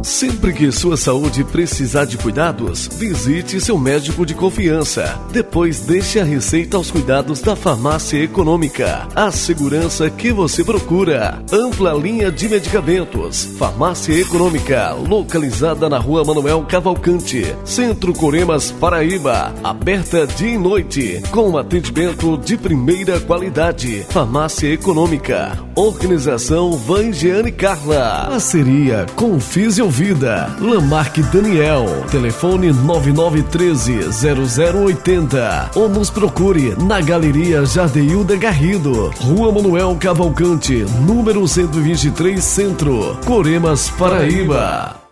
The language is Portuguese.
Sempre que sua saúde precisar de cuidados, visite seu médico de confiança. Depois deixe a receita aos cuidados da Farmácia Econômica. A segurança que você procura. Ampla linha de medicamentos. Farmácia Econômica, localizada na Rua Manuel Cavalcante, Centro Coremas, Paraíba. Aberta dia e noite, com atendimento de primeira qualidade. Farmácia Econômica. Organização Vangiane Carla. Parceria com Fisiovida. Lamarque Daniel. Telefone 9913-0080. Ou nos procure na Galeria Jardeilda Garrido, Rua Manuel Cavalcante, número 123, Centro, Coremas, Paraíba.